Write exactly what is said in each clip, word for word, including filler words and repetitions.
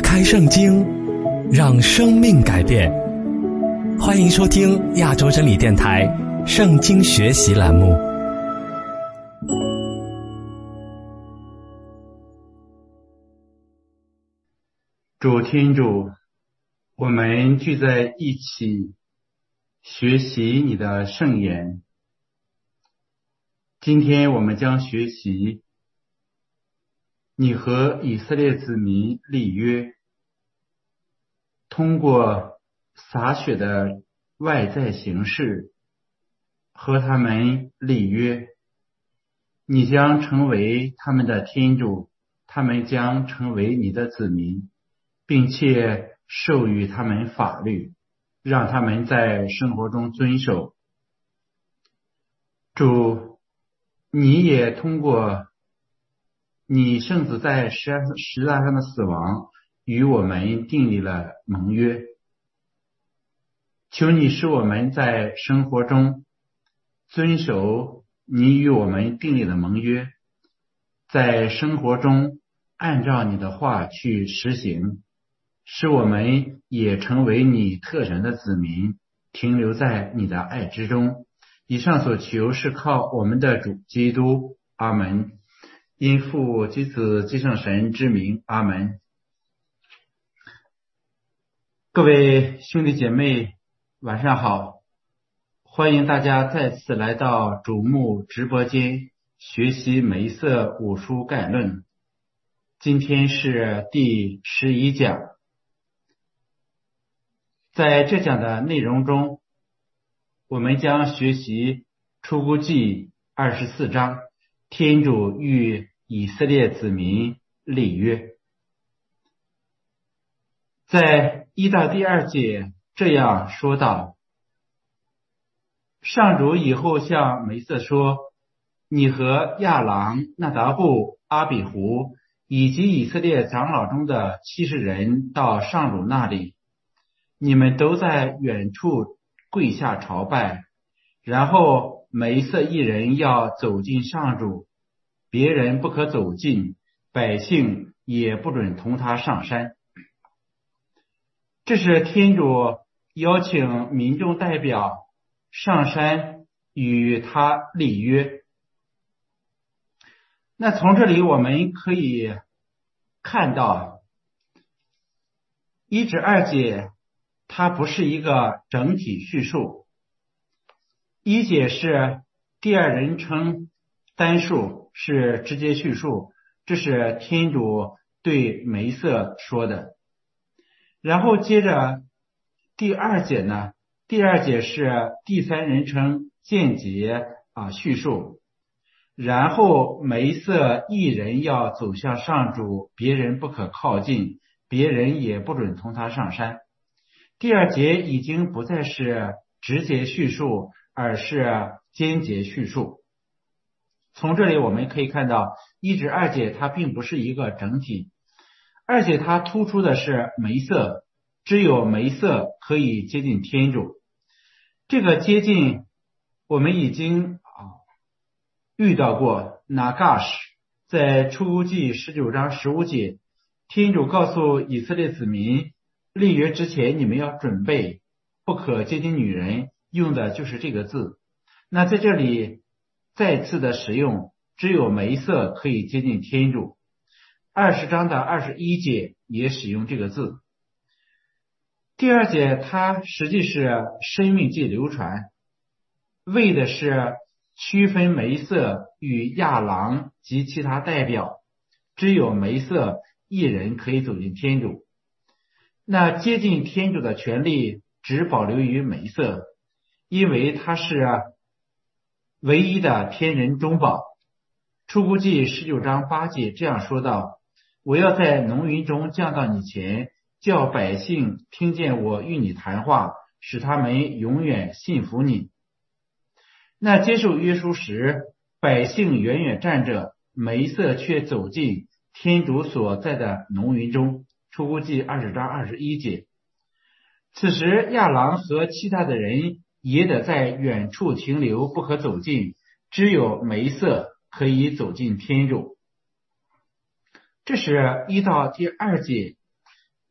开圣经，让生命改变。欢迎收听亚洲真理电台圣经学习栏目。 主天主，我们聚在一起学习你的圣言。今天我们将学习你和以色列子民立约，通过洒血的外在形式和他们立约，你将成为他们的天主，他们将成为你的子民，并且授予他们法律，让他们在生活中遵守。主，你也通过你圣子在十字架上的死亡与我们订立了盟约，求你使我们在生活中遵守你与我们订立的盟约，在生活中按照你的话去实行，使我们也成为你特选的子民，停留在你的爱之中。以上所求是靠我们的主基督。阿们。因父及子及圣神之名。阿们。各位兄弟姐妹，晚上好，欢迎大家再次来到主牧直播间学习梅瑟五书概论。今天是第十一讲。在这讲的内容中，我们将学习出谷记二十四章，天主与以色列子民立约。在一到第二节这样说道：上主以后向梅瑟说，你和亚郎、纳达布、阿比胡以及以色列长老中的七十人到上主那里，你们都在远处跪下朝拜，然后梅瑟一人要走进上主，别人不可走近，百姓也不准同他上山。这是天主邀请民众代表上山与他立约。那从这里我们可以看到，一至二节它不是一个整体叙述，一节是第二人称单数，是直接叙述，这是天主对梅瑟说的。然后接着第二节呢，第二节是第三人称间接啊叙述，然后梅瑟一人要走向上主，别人不可靠近，别人也不准同他上山。第二节已经不再是直接叙述，而是间接叙述。从这里我们可以看到，一至二节它并不是一个整体。二节它突出的是梅瑟，只有梅瑟可以接近天主。这个接近我们已经啊遇到过。那嘎什在出谷记十九章十五节，天主告诉以色列子民，立约之前你们要准备，不可接近女人，用的就是这个字。那在这里再次的使用，只有梅瑟可以接近天主。二十章的二十一节也使用这个字。第二节它实际是生命记流传，为的是区分梅瑟与亚郎及其他代表，只有梅瑟一人可以走进天主。那接近天主的权利只保留于梅瑟，因为他是唯一的天人中保。出谷记十九章八节这样说道：我要在浓云中降到你前，叫百姓听见我与你谈话，使他们永远信服你。那接受约书时，百姓远远站着，梅瑟却走进天主所在的浓云中。出谷记二十章二十一节。此时亚郎和其他的人也得在远处停留，不可走近，只有梅瑟可以走进天主。这是一到第二节。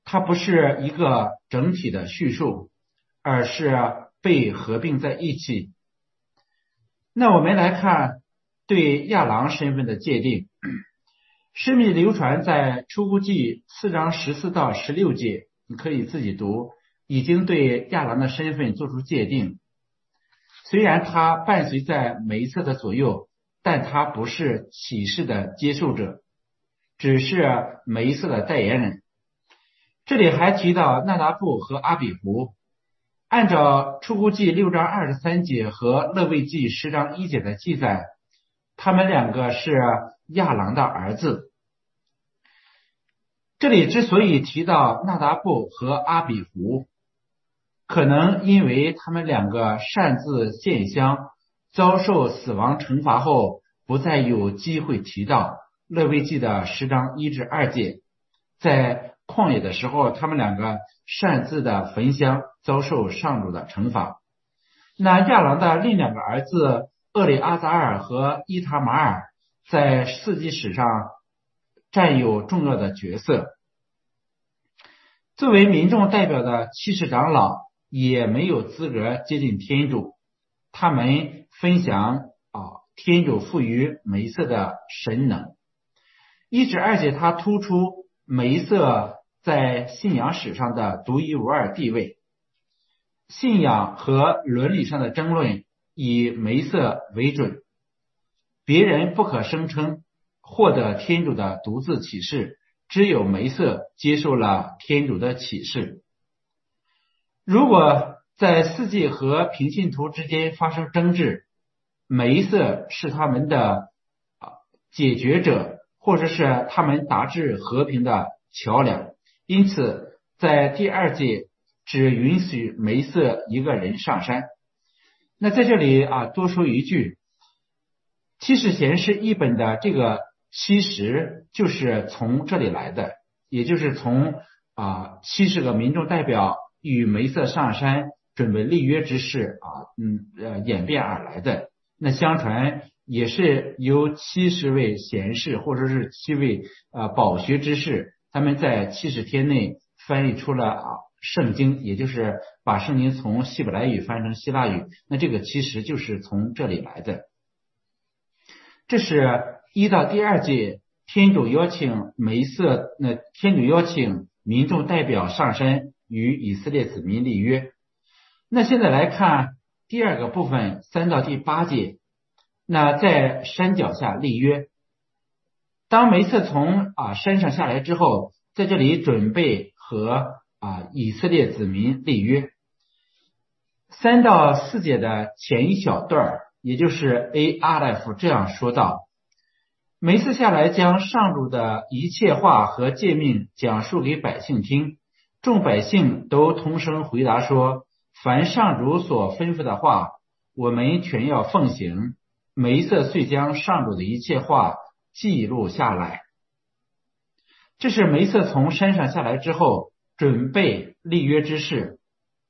它不是一个整体的叙述，而是被合并在一起。那我们来看对亚郎身份的界定。诗密流传在出谷记四章十四到十六节，你可以自己读，已经对亚郎的身份做出界定。虽然他伴随在梅瑟的左右，但他不是启示的接受者，只是梅瑟的代言人。这里还提到纳达布和阿比胡，按照出谷记六章二十三节和勒未记十章一节的记载，他们两个是亚郎的儿子。这里之所以提到纳达布和阿比胡，可能因为他们两个擅自献香，遭受死亡惩罚后，不再有机会提到勒未记的十章一至二节，在旷野的时候，他们两个擅自的焚香，遭受上主的惩罚。那亚郎的另两个儿子厄里阿扎尔和伊塔马尔在四纪史上占有重要的角色。作为民众代表的七十长老也没有资格接近天主，他们分享啊天主赋予梅瑟的神能。一至二节他突出梅瑟在信仰史上的独一无二地位。信仰和伦理上的争论以梅瑟为准，别人不可声称获得天主的独自启示，只有梅瑟接受了天主的启示。如果在四纪和平信徒之间发生争执，梅瑟是他们的解决者，或者是他们达至和平的桥梁。因此在第二届只允许梅瑟一个人上山。那在这里啊，多说一句，七十贤士译本的这个七十就是从这里来的，也就是从啊七十个民众代表与梅瑟上山准备立约之事啊，嗯呃演变而来的。那相传也是由七十位贤士或者是七位呃饱学之士，他们在七十天内翻译出了啊圣经，也就是把圣经从希伯来语翻成希腊语。那这个其实就是从这里来的。这是一到第二届天主邀请梅瑟，那天主邀请民众代表上山与以色列子民立约。那现在来看第二个部分，三到第八节，那在山脚下立约。当梅瑟从啊山上下来之后，在这里准备和啊以色列子民立约。三到四节的前一小段，也就是 A 阿莱夫这样说道：梅瑟下来将上主的一切话和诫命讲述给百姓听，众百姓都同声回答说，凡上主所吩咐的话，我们全要奉行。梅瑟遂将上主的一切话记录下来。这是梅瑟从山上下来之后准备立约之事。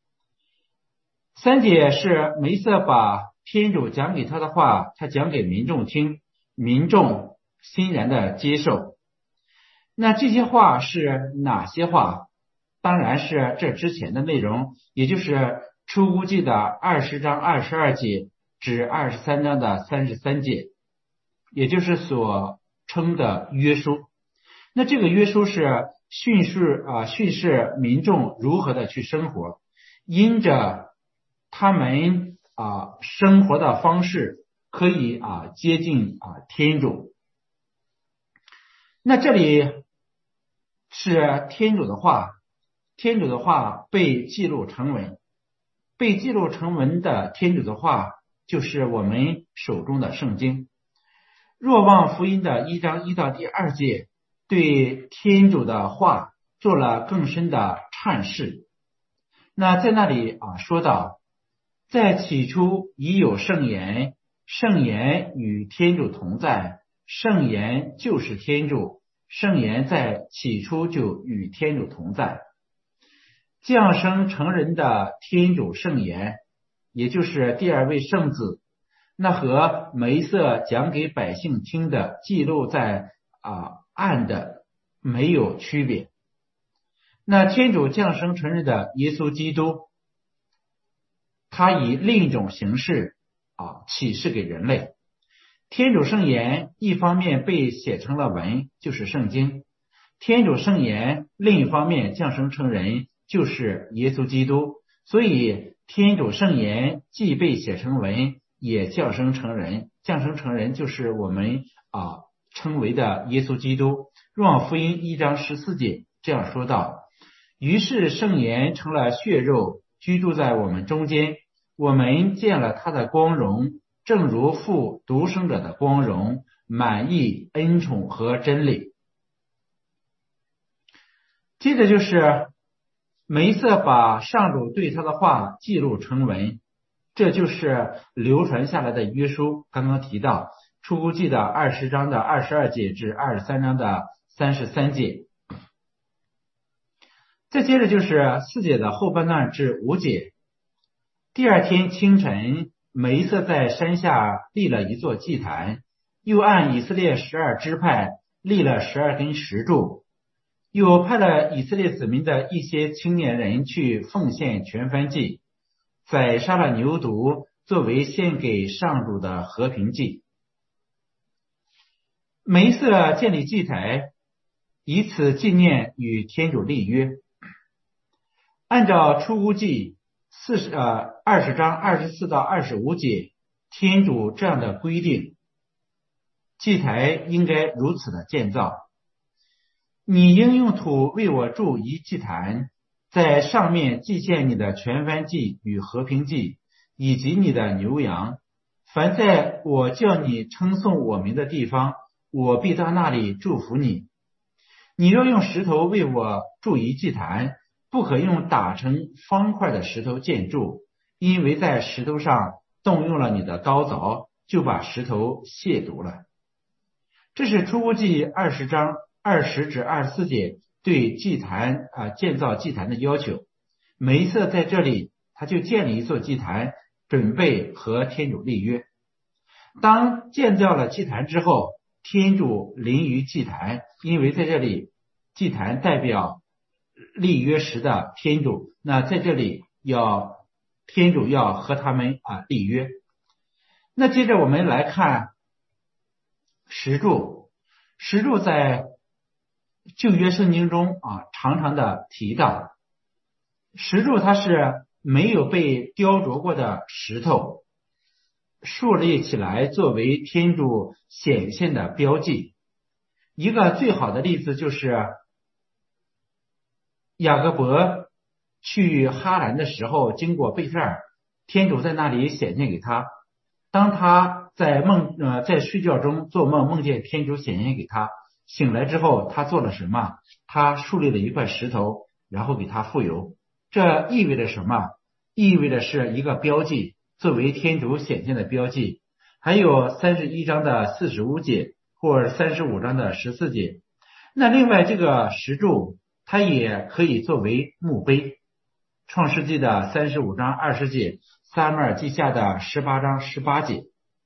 三节是梅瑟把天主讲给他的话，他讲给民众听，民众欣然的接受。那这些话是哪些话？当然是这之前的内容，也就是出谷记的二十章二十二节至二十三章的三十三节，也就是所称的约书。那这个约书是训示啊训示民众如何的去生活，因着他们啊生活的方式可以啊接近啊天主。那这里是天主的话，天主的话被记录成文，被记录成文的天主的话就是我们手中的圣经。若望福音的一章一到第二节对天主的话做了更深的阐释。那在那里啊说到，在起初已有圣言，圣言与天主同在，圣言就是天主，圣言在起初就与天主同在。降生成人的天主圣言，也就是第二位圣子，那和梅瑟讲给百姓听的记录在啊案的没有区别。 那天主降生成人的耶稣基督，他以另一种形式啊启示给人类。天主圣言一方面被写成了文，就是圣经；天主圣言另一方面降生成人，就是耶稣基督。所以天主圣言既被写成文，也降生成人。降生成人就是我们啊称为的耶稣基督。若望福音一章十四节这样说道：于是圣言成了血肉，居住在我们中间，我们见了他的光荣，正如父独生者的光荣，满溢恩宠和真理。接着就是梅瑟把上主对他的话记录成文，这就是流传下来的约书。刚刚提到出谷记的二十章的二十二节至二十三章的三十三节。再接着就是四节的后半段至五节。第二天清晨，梅瑟在山下立了一座祭坛，又按以色列十二支派立了十二根石柱，又派了以色列子民的一些青年人去奉献全燔祭，宰杀了牛犊作为献给上主的和平祭。梅瑟建立祭台，以此纪念与天主立约。按照出谷记四十呃二十章二十四到二十五节，天主这样的规定，祭台应该如此的建造。你应用土为我筑一祭坛，在上面祭献你的全燔祭与和平祭，以及你的牛羊。凡在我叫你称颂我名的地方，我必到那里祝福你。你若用石头为我筑一祭坛，不可用打成方块的石头建筑，因为在石头上动用了你的刀凿，就把石头亵渎了。这是出谷记二十章二十至二十四节对祭坛啊建造祭坛的要求。梅瑟在这里他就建立一座祭坛，准备和天主立约。当建造了祭坛之后，天主临于祭坛，因为在这里祭坛代表立约时的天主，那在这里要天主要和他们啊立约。那接着我们来看石柱。石柱在旧约圣经中啊常常的提到，石柱它是没有被雕琢过的石头，竖立起来作为天主显现的标记。一个最好的例子就是雅各伯去哈兰的时候，经过贝特尔，天主在那里显现给他。当他在梦呃在睡觉中做梦，梦见天主显现给他，醒来之后他做了什么？他树立了一块石头，然后给他复油。这意味着什么？意味着是一个标记，作为天主显现的标记。还有三十一章的四十五节或者三十五章的十四节。那另外这个石柱它也可以作为墓碑。创世纪的三十五章二十节，撒母耳记下的十八章十八节。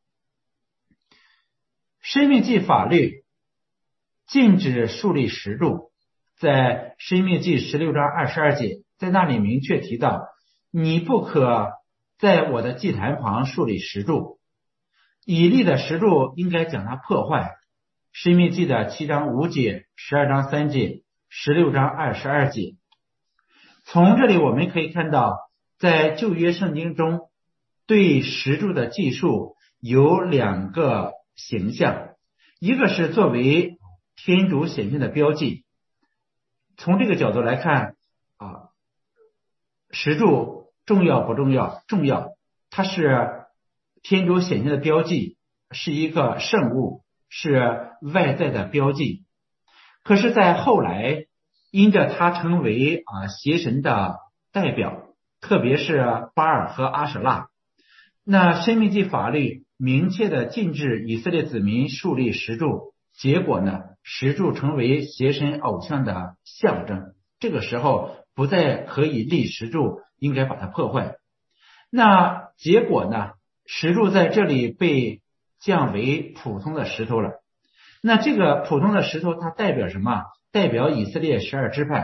申命记法律禁止树立石柱，在申命记十六章二十二节，在那里明确提到，你不可在我的祭坛旁树立石柱。以立的石柱应该将它破坏。申命记的七章五节，十二章三节，十六章二十二节。从这里我们可以看到，在旧约圣经中对石柱的记述有两个形象，一个是作为天主显现的标记。从这个角度来看啊，石柱重要不重要？重要，它是天主显现的标记，是一个圣物，是外在的标记。可是在后来，因着它成为啊邪神的代表，特别是巴尔和阿舍拉，那申命记法律明确的禁止以色列子民树立石柱，结果呢，石柱成为邪神偶像的象征。这个时候不再可以立石柱，应该把它破坏。那结果呢，石柱在这里被降为普通的石头了。那这个普通的石头它代表什么？代表以色列十二支派。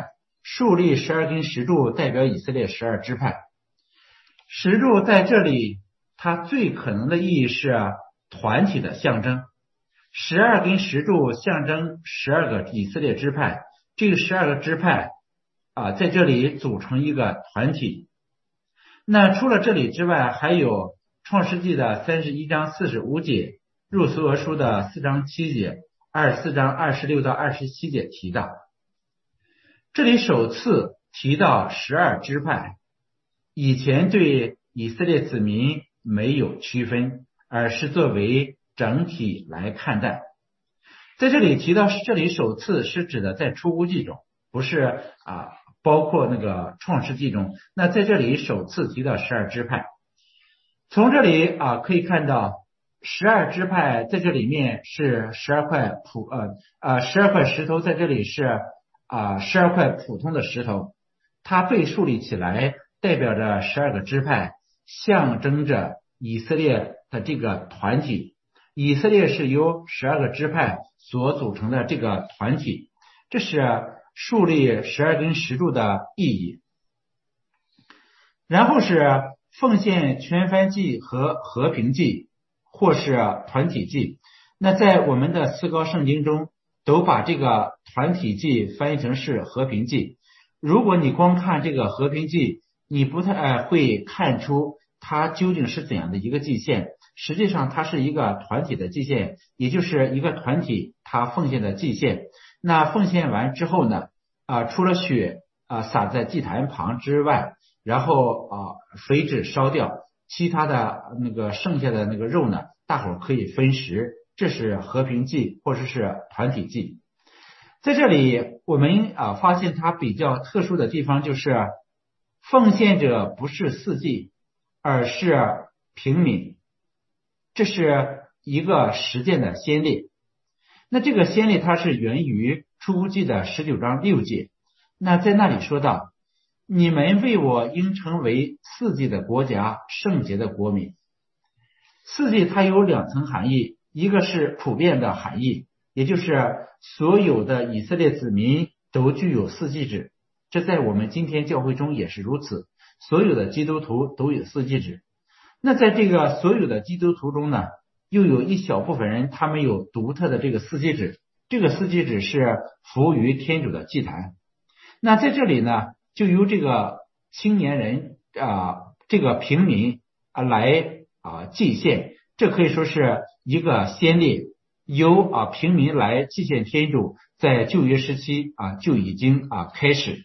竖立十二根石柱代表以色列十二支派。石柱在这里它最可能的意义是团体的象征，十二根石柱象征十二个以色列支派，这个十二个支派啊，在这里组成一个团体。那除了这里之外，还有创世纪的三十一章四十五节，入俗俄书的四章七节，二十四章二十六到二十七节提到。这里首次提到十二支派，以前对以色列子民没有区分，而是作为整体来看待。在这里提到，这里首次是指的在出埃及中，不是啊，包括那个创世纪中。那在这里首次提到十二支派，从这里啊可以看到，十二支派在这里面是十二块普呃呃十二块石头，在这里是啊十二块普通的石头，它被竖立起来，代表着十二个支派，象征着以色列的这个团体。以色列是由十二个支派所组成的这个团体，这是树立十二根石柱的意义。然后是奉献全燔祭和和平祭，或是团体祭。那在我们的思高圣经中都把这个团体祭翻译成是和平祭。如果你光看这个和平祭，你不太会看出它究竟是怎样的一个祭献。实际上它是一个团体的祭献，也就是一个团体它奉献的祭献。那奉献完之后呢，啊，除了血啊洒在祭坛旁之外，然后啊水脂烧掉，其他的那个剩下的那个肉呢，大伙可以分食，这是和平祭或者是团体祭。在这里我们啊发现它比较特殊的地方，就是奉献者不是司祭，而是平民，这是一个实践的先例。那这个先例它是源于出埃及的十九章六节，那在那里说到，你们为我应成为四祭的国家，圣洁的国民。四祭它有两层含义，一个是普遍的含义，也就是所有的以色列子民都具有四祭制，这在我们今天教会中也是如此，所有的基督徒都有四祭制。那在这个所有的基督徒中呢，又有一小部分人他们有独特的这个四祭制，这个四祭制是服务于天主的祭坛。那在这里呢，就由这个青年人啊，这个平民啊来啊祭献，这可以说是一个先例，由啊平民来祭献天主，在旧约时期啊就已经啊开始。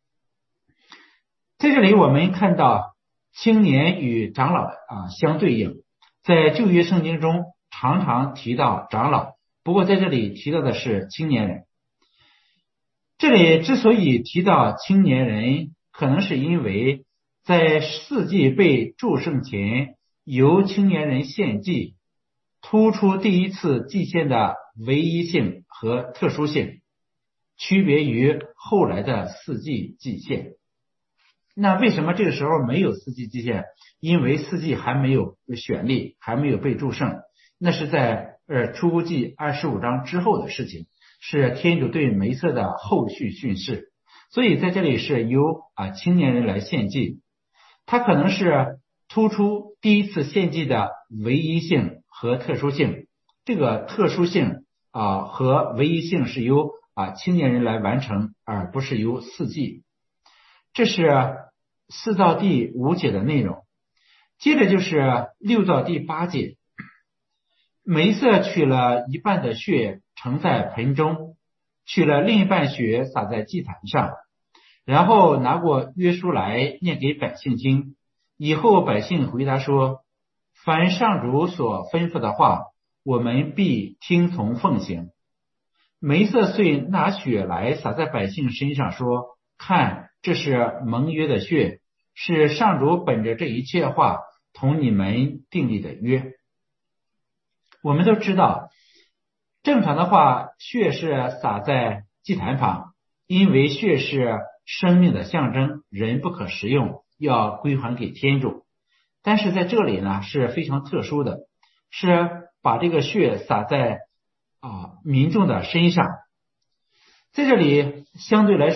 在这里我们看到青年与长老啊相对应，在旧约圣经中常常提到长老，不过在这里提到的是青年人。这里之所以提到青年人，可能是因为在四祭被祝圣前，由青年人献祭，突出第一次祭献的唯一性和特殊性，区别于后来的四祭祭献。那为什么这个时候没有四祭祭献？因为四祭还没有选立，还没有被祝圣，那是在呃出埃及二十五章之后的事情，是天主对梅瑟的后续训示。所以在这里是由啊青年人来献祭，它可能是突出第一次献祭的唯一性和特殊性。这个特殊性啊和唯一性是由啊青年人来完成，而不是由四祭。这是四到第五节的内容。接着就是六到第八节，梅瑟取了一半的血盛在盆中，取了另一半血洒在祭坛上，然后拿过约书来念给百姓听。以后百姓回答说，凡上主所吩咐的话，我们必听从奉行。梅瑟遂拿血来洒在百姓身上，说，看，这是盟约的血，是上主本着这一切话同你们订立的约。我们都知道，正常的话，血是洒在祭坛旁，因为血是生命的象征，人不可食用，要归还给天主。但是在这里呢是非常特殊的，是把这个血洒在啊民众的身上。在这里相对来说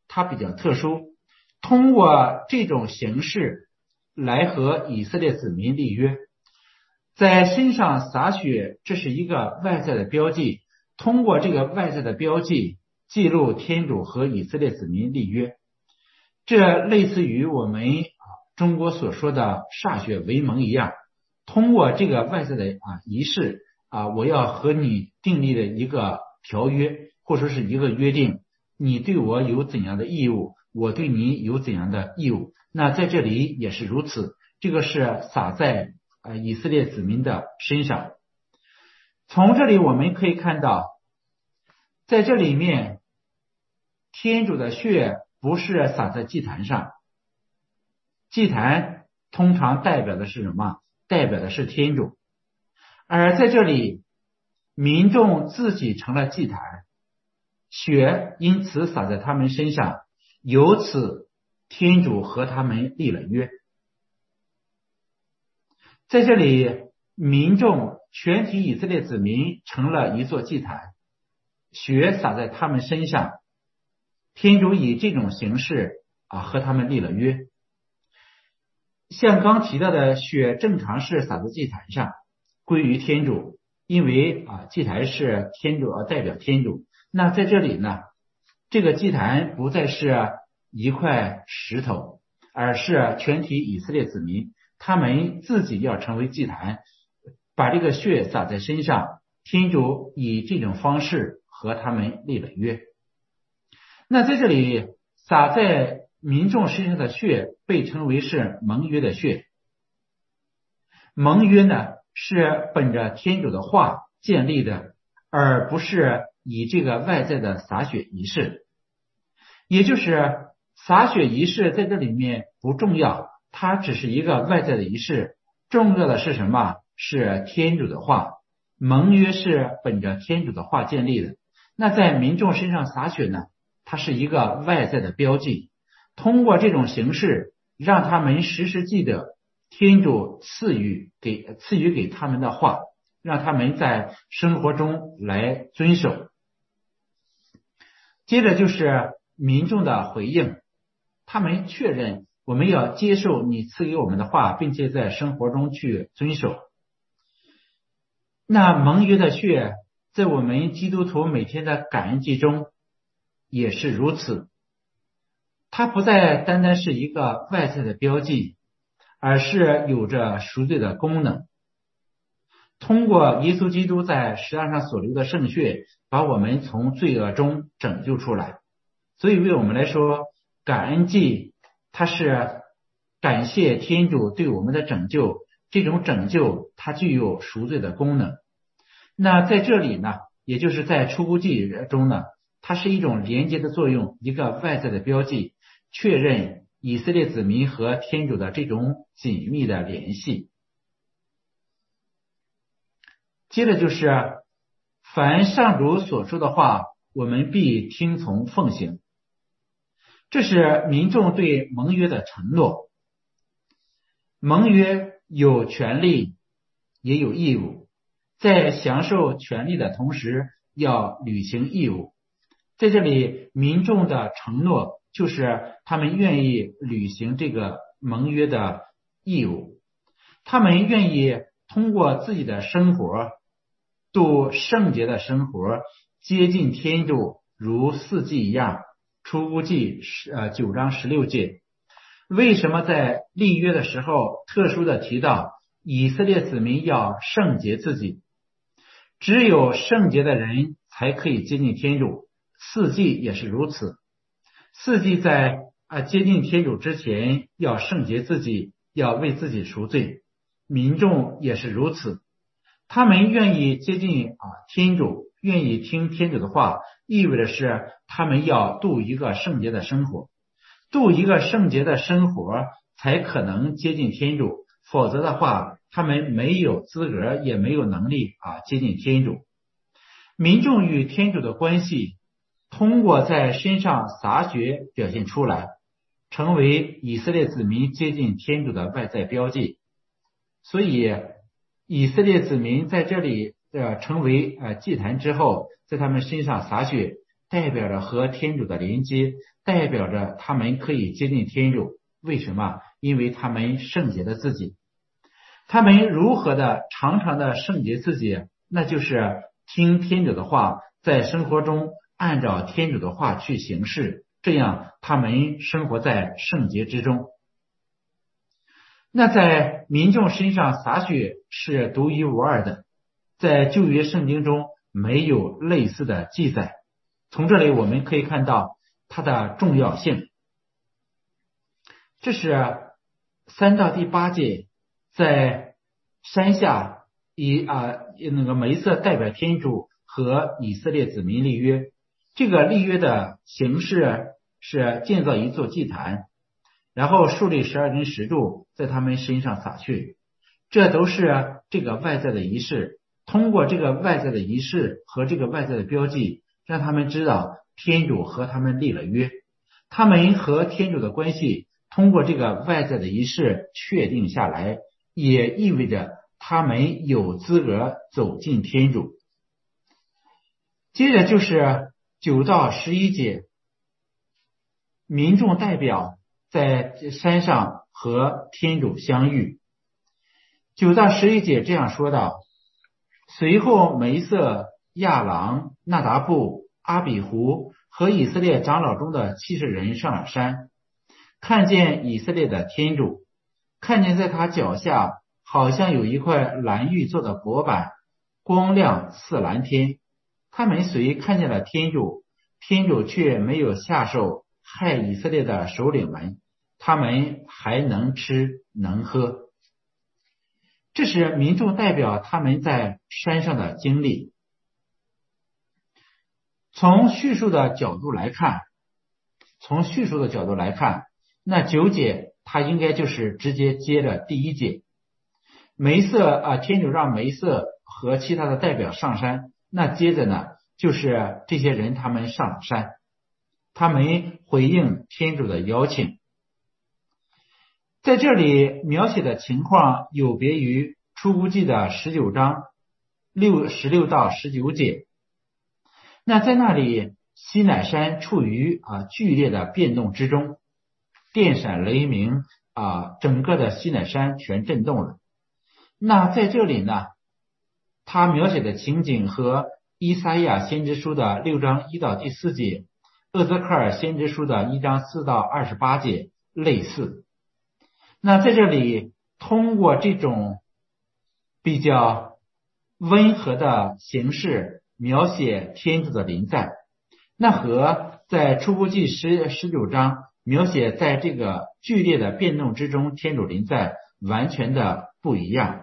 它比较特殊，通过这种形式来和以色列子民立约。在身上洒血，这是一个外在的标记，通过这个外在的标记记录天主和以色列子民立约。这类似于我们中国所说的歃血为盟一样，通过这个外在的啊仪式啊，我要和你订立的一个条约，或者说是一个约定，你对我有怎样的义务，我对你有怎样的义务。那在这里也是如此，这个是洒在呃以色列子民的身上。从这里我们可以看到，在这里面天主的血不是洒在祭坛上，祭坛通常代表的是什么？代表的是天主。而在这里民众自己成了祭坛，血因此洒在他们身上，由此天主和他们立了约。在这里民众全体以色列子民成了一座祭坛，血洒在他们身上，天主以这种形式啊和他们立了约。像刚提到的，血正常是洒在祭坛上，归于天主，因为啊祭坛是天主，代表天主。那在这里呢，这个祭坛不再是一块石头，而是全体以色列子民，他们自己要成为祭坛，把这个血洒在身上，天主以这种方式和他们立了约。那在这里洒在民众身上的血被称为是盟约的血。盟约呢是本着天主的话建立的，而不是以这个外在的洒血仪式。也就是洒血仪式在这里面不重要，它只是一个外在的仪式，重要的是什么？是天主的话。盟约是本着天主的话建立的。那在民众身上洒血呢，它是一个外在的标记，通过这种形式让他们时时记得天主赐予给赐予给他们的话，让他们在生活中来遵守。接着就是民众的回应，他们确认我们要接受你赐给我们的话，并且在生活中去遵守。那盟约的血在我们基督徒每天的感恩祭中也是如此，它不再单单是一个外在的标记，而是有着赎罪的功能。通过耶稣基督在十字架上所流的圣血，把我们从罪恶中拯救出来。所以为我们来说，感恩祭它是感谢天主对我们的拯救，这种拯救它具有赎罪的功能。那在这里呢，也就是在出谷祭中呢，它是一种连接的作用，一个外在的标记，确认以色列子民和天主的这种紧密的联系。接着就是凡上主所说的话，我们必听从奉行。这是民众对盟约的承诺。盟约有权利也有义务，在享受权利的同时要履行义务。在这里民众的承诺就是他们愿意履行这个盟约的义务，他们愿意通过自己的生活度圣洁的生活，接近天主，如四祭一样。出谷记呃九章十六节，为什么在立约的时候特殊的提到以色列子民要圣洁自己？只有圣洁的人才可以接近天主，四祭也是如此。四祭在啊接近天主之前要圣洁自己，要为自己赎罪。民众也是如此，他们愿意接近啊天主，愿意听天主的话，意味着是他们要度一个圣洁的生活，度一个圣洁的生活才可能接近天主，否则的话他们没有资格也没有能力啊接近天主。民众与天主的关系通过在身上洒血表现出来，成为以色列子民接近天主的外在标记。所以以色列子民在这里呃成为呃祭坛之后，在他们身上洒血， 代表着和天主的连接，代表着他们可以接近天主。为什么？因为他们圣洁了自己。他们如何的常常的圣洁自己？那就是听天主的话，在生活中按照天主的话去行事，这样他们生活在圣洁之中。那在民众身上洒血是独一无二的，在旧约圣经中没有类似的记载。从这里我们可以看到它的重要性。这是三到第八节在山下以啊那个梅瑟代表天主和以色列子民立约。这个立约的形式是建造一座祭坛，然后树立十二根石柱在他们身上洒去，这都是这个外在的仪式。通过这个外在的仪式和这个外在的标记，让他们知道天主和他们立了约，他们和天主的关系通过这个外在的仪式确定下来，也意味着他们有资格走进天主。接着就是九到十一节，民众代表在山上和天主相遇。九到十一节这样说道：随后梅瑟、亚郎、纳达布、阿比胡和以色列长老中的七十人上了山，看见以色列的天主，看见在他脚下好像有一块蓝玉做的薄板，光亮似蓝天。他们虽看见了天主，天主却没有下手害以色列的首领们，他们还能吃能喝。这是民众代表他们在山上的经历。从叙述的角度来看，从叙述的角度来看，那九节它应该就是直接接着第一节。梅瑟啊，天主让梅瑟和其他的代表上山，那接着呢，就是这些人他们上了山，他们回应天主的邀请。在这里描写的情况有别于出谷记的十九章六十六到十九节。那在那里，西乃山处于啊剧烈的变动之中，电闪雷鸣啊，整个的西乃山全震动了。那在这里呢，他描写的情景和以赛亚先知书的六章一到第四节，厄泽克尔先知书的一章四到二十八节类似。那在这里，通过这种比较温和的形式描写天主的临在，那和在出谷记十十九章描写在这个剧烈的变动之中天主临在完全的不一样。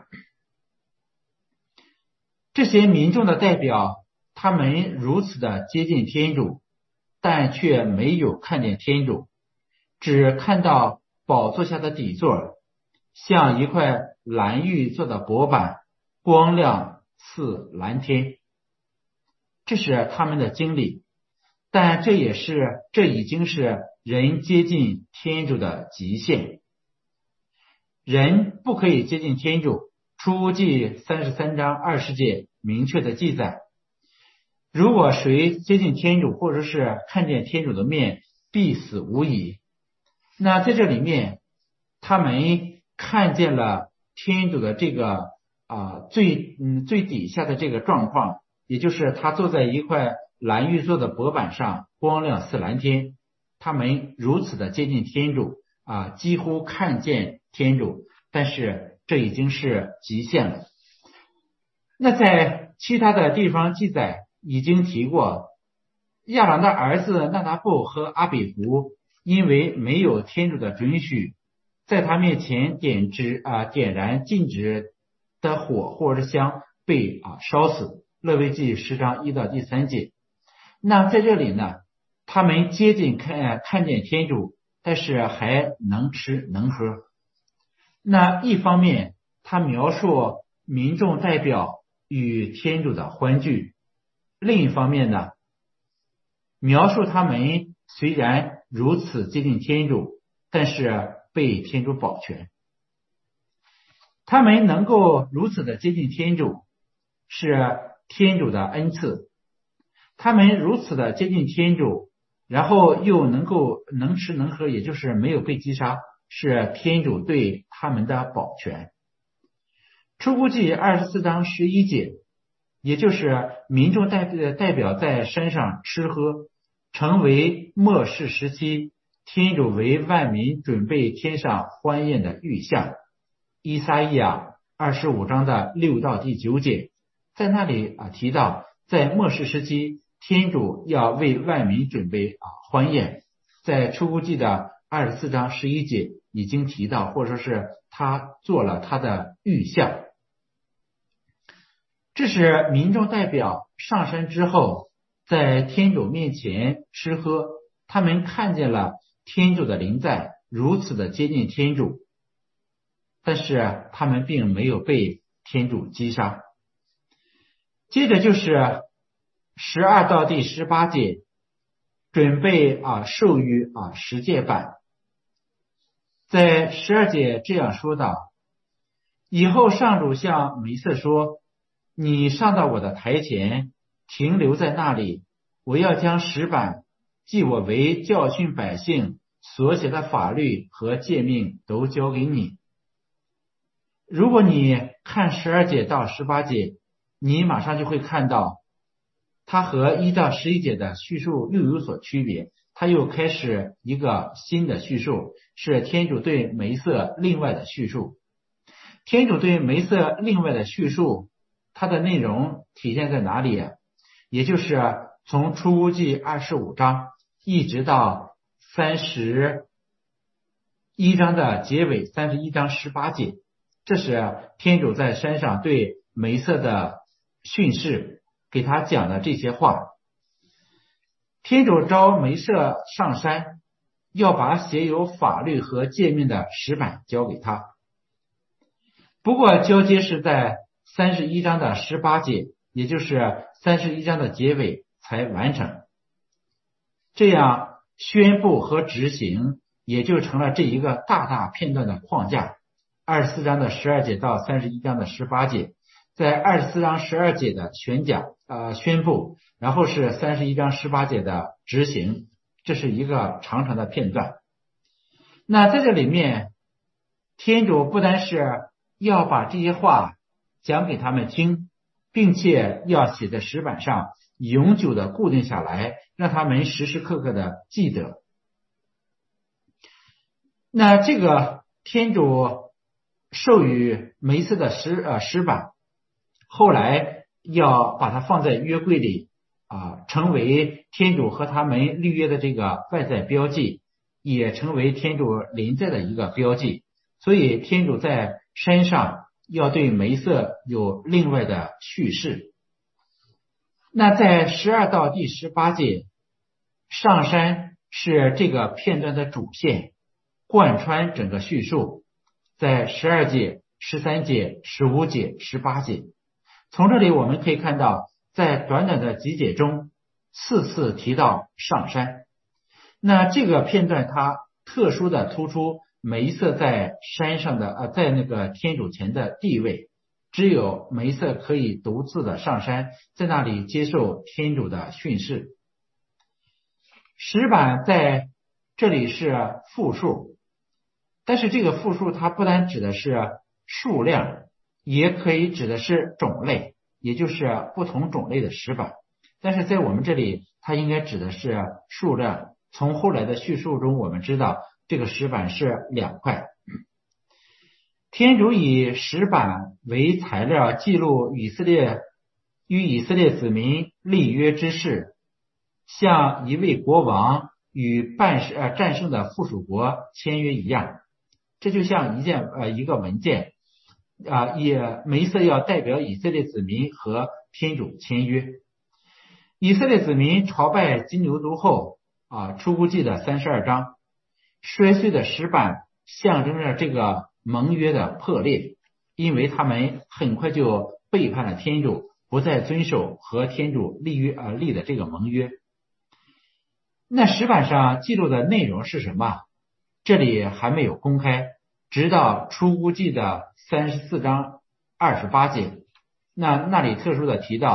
这些民众的代表，他们如此的接近天主，但却没有看见天主，只看到宝座下的底座，像一块蓝玉做的薄板，光亮似蓝天。这是他们的经历，但这也是这已经是人接近天主的极限。人不可以接近天主，出谷记三十三章二十节明确的记载，如果谁接近天主，或者是看见天主的面，必死无疑。那在这里面，他们看见了天主的这个啊、呃、最嗯最底下的这个状况，也就是他坐在一块蓝玉做的薄板上，光亮似蓝天。他们如此的接近天主啊，几乎看见天主，但是这已经是极限了。那在其他的地方记载已经提过，亚郎的儿子纳达布和阿比胡因为没有天主的准许，在他面前点支啊点燃禁止的火或者香，被啊烧死。勒维记十章一到第三节。那在这里呢，他们接近看看见天主，但是还能吃能喝。那一方面，他描述民众代表与天主的欢聚；另一方面呢，描述他们虽然如此接近天主，但是被天主保全。他们能够如此的接近天主，是天主的恩赐。 他们如此的接近天主，然后又能够能吃能喝，也就是没有被击杀，是天主对他们的保全。出谷记二十四章十一节，也就是民众代代表在山上吃喝，成为末世时期天主为万民准备天上欢宴的预象。以撒意亚二十五章的六到第九节，在那里啊提到，在末世时期天主要为万民准备啊欢宴。在出谷记的二十四章十一节已经提到，或者说是他做了他的预象。这是民众代表上山之后，在天主面前吃喝，他们看见了天主的临在，如此的接近天主，但是他们并没有被天主击杀。接着就是十二到第十八节，准备啊授予啊十诫版。在十二节这样说道：以后上主向梅瑟说，你上到我的台前，停留在那里，我要将十版即我为教训百姓所写的法律和诫命都交给你。如果你看十二节到十八节，你马上就会看到它和一到十一节的叙述又有所区别，它又开始一个新的叙述，是天主对梅瑟另外的叙述。天主对梅瑟另外的叙述，它的内容体现在哪里？也就是从出谷记二十五章一直到三十一章的结尾，三十一章十八节，这是天主在山上对梅瑟的训示，给他讲的这些话。天主召梅瑟上山，要把写有法律和诫命的石板交给他。不过交接是在三十一章的十八节，也就是三十一章的结尾才完成。这样宣布和执行也就成了这一个大大片段的框架。二十四章的十二节到三十一章的十八节，在二十四章十二节的宣讲呃宣布，然后是三十一章十八节的执行，这是一个长长的片段。那在这里面，天主不单是要把这些话讲给他们听，并且要写在石板上，永久的固定下来，让他们时时刻刻的记得。那这个天主授予梅瑟的石呃石板，后来要把它放在约柜里啊，成为天主和他们立约的这个外在标记，也成为天主临在的一个标记。所以天主在山上要对梅瑟有另外的叙事。那在十二到第十八节，上山是这个片段的主线，贯穿整个叙述。在十二节、十三节、十五节、十八节，从这里我们可以看到，在短短的几节中，四次提到上山。那这个片段它特殊的突出梅瑟在山上的呃，在那个天主前的地位，只有梅瑟可以独自的上山，在那里接受天主的训示。石板在这里是复数，但是这个复数它不单指的是数量，也可以指的是种类，也就是不同种类的石板。但是在我们这里，它应该指的是数量。从后来的叙述中，我们知道这个石板是两块。天主以石板为材料，记录以色列与以色列子民立约之事，像一位国王与半世呃战胜的附属国签约一样。这就像一件呃一个文件啊、呃，也梅瑟要代表以色列子民和天主签约。以色列子民朝拜金牛犊后啊，出谷记的三十二章，摔碎的石板象征着这个盟约的破裂，因为他们很快就背叛了天主，不再遵守和天主立约而立的这个盟约。那石板上记录的内容是什么？这里还没有公开，直到出谷记的三十四章二十八节，那那里特殊的提到，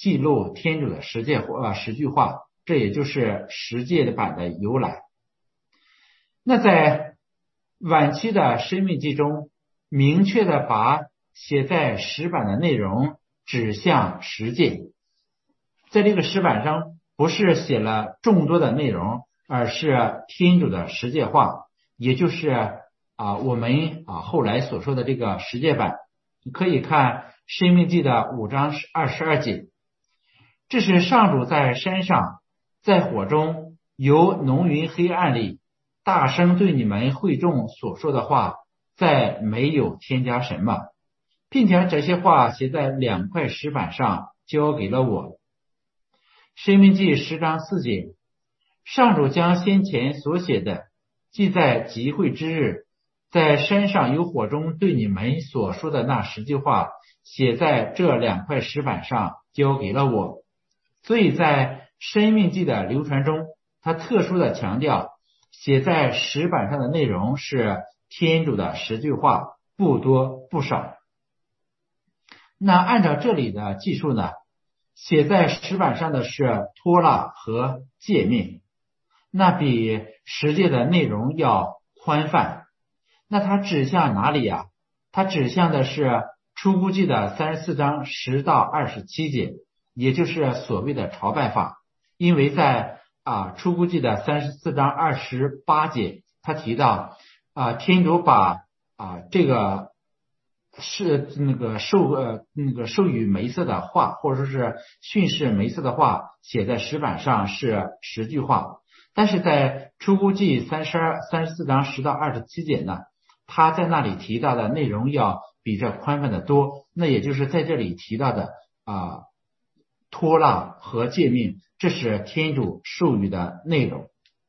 记录天主的十诫呃十句话，这也就是十诫的版的由来。那在晚期的申命记中，明确的把写在石板的内容指向十诫，在这个石板上不是写了众多的内容，而是天主的十诫话，也就是啊我们啊后来所说的这个十诫版。你可以看申命记的五章二十二节，这是上主在山上，在火中，由浓云黑暗里大声对你们会众所说的话，再没有添加什么，并将这些话写在两块石板上，交给了我。申命记十章四节，上主将先前所写的记在集会之日，在山上有火中对你们所说的那十句话，写在这两块石板上，交给了我。所以在申命记的流传中，他特殊的强调写在石板上的内容是天主的十句话，不多不少。那按照这里的记述呢，写在石板上的是托拉和诫命，那比十诫的内容要宽泛。那它指向哪里呀？它指向的是出谷记的三十四章十到二十七节，也就是所谓的朝拜法。因为在啊出谷记的三十四章二十八节，他提到啊天主把啊这个是那个授呃那个授予梅瑟的话，或者说是训示梅瑟的话，写在石板上是十句话。但是在出谷记三十二三十四章十到二十七节呢，他在那里提到的内容要比这宽泛的多，那也就是在这里提到的啊托拉和诫命，这是天主授予的内容。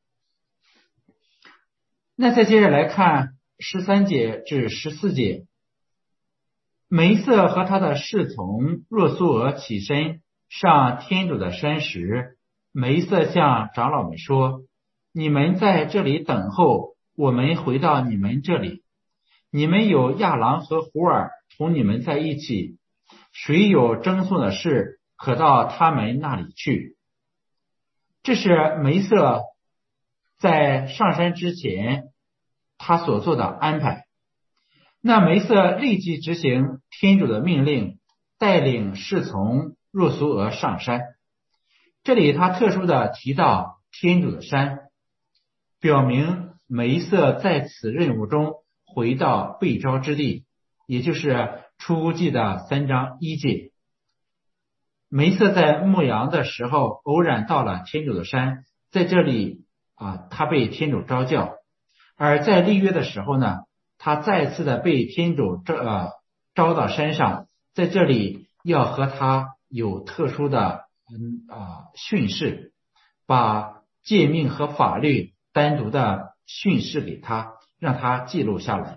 那再接着来看十三节至十四节，梅瑟和他的侍从若苏俄起身上天主的山时，梅瑟向长老们说，你们在这里等候，我们回到你们这里。你们有亚郎和胡尔同你们在一起，谁有争讼的事，可到他们那里去。这是梅瑟在上山之前他所做的安排。那梅瑟立即执行天主的命令，带领侍从若苏俄上山。这里他特殊的提到天主的山，表明梅瑟在此任务中回到被召之地，也就是出谷记的三章一节。梅瑟在牧羊的时候偶然到了天主的山，在这里啊，他被天主召叫。而在立约的时候呢，他再次的被天主召呃召到山上，在这里要和他有特殊的嗯啊训示，把诫命和法律单独的训示给他，让他记录下来。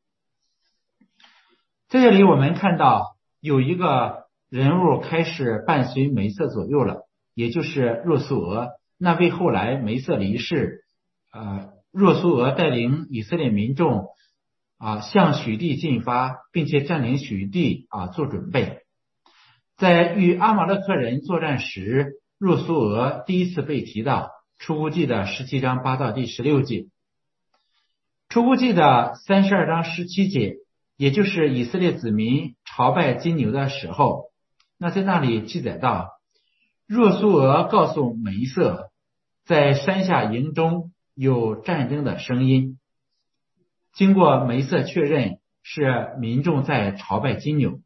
在这里我们看到有一个人物开始伴随梅瑟左右了，也就是若苏俄。那为后来梅瑟离世，呃，若苏俄带领以色列民众啊向许地进发，并且占领许地啊做准备。在与阿玛勒克人作战时，若苏俄第一次被提到，出谷记的十七章八到第十六节。出谷记的三十二章十七节，也就是以色列子民朝拜金牛的时候，那在那里记载到，若苏俄告诉梅瑟，在山下营中有战争的声音。经过梅瑟确认，是民众在朝拜金牛。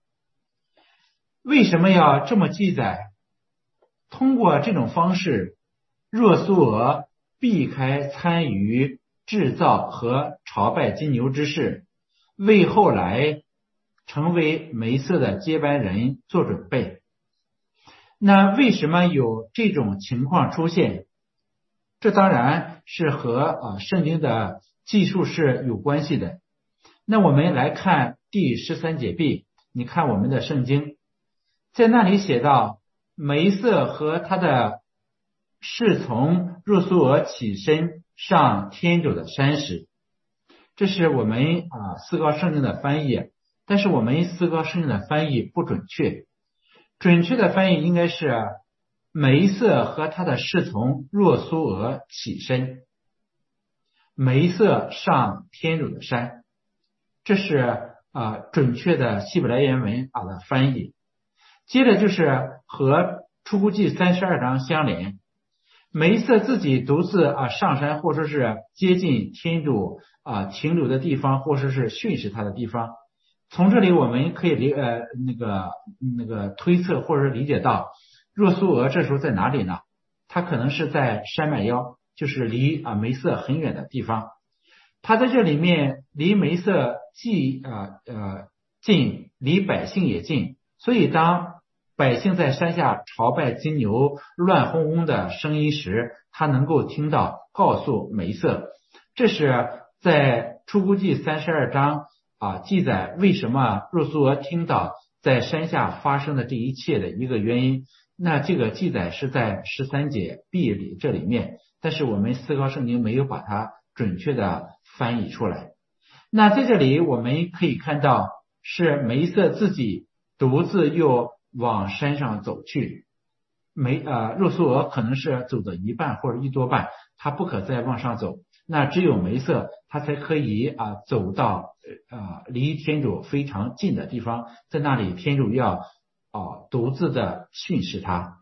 为什么要这么记载？通过这种方式，若苏俄避开参与制造和朝拜金牛之事，为后来成为梅瑟的接班人做准备。那为什么有这种情况出现？这当然是和啊圣经的记述是有关系的。那我们来看第十三节 B， 你看我们的圣经，在那里写到，梅瑟和他的侍从若苏俄起身上天主的山时，这是我们啊思高圣经的翻译，但是我们思高圣经的翻译不准确。 准确的翻译应该是梅瑟和他的侍从若苏俄起身，梅瑟上天主的山，这是啊、呃、准确的希伯来原文啊的翻译。接着就是和出谷记三十二章相连，梅瑟自己独自啊上山，或者是接近天主啊停留的地方，或者是训示他的地方。从这里我们可以理呃那个那个推测或者理解到，若苏俄这时候在哪里呢？他可能是在山脉腰，就是离啊梅瑟很远的地方。他在这里面离梅瑟既呃呃近，离百姓也近，所以当百姓在山下朝拜金牛乱哄哄的声音时，他能够听到，告诉梅瑟。这是在出谷记三十二章啊记载为什么若苏俄听到在山下发生的这一切的一个原因。那这个记载是在十三节 B 里这里面，但是我们思高圣经没有把它准确的翻译出来。那在这里我们可以看到是梅瑟自己独自又往山上走去，梅呃若苏俄可能是走的一半或者一多半，他不可再往上走，那只有梅瑟他才可以啊走到呃离天主非常近的地方，在那里天主要啊独自的训示他。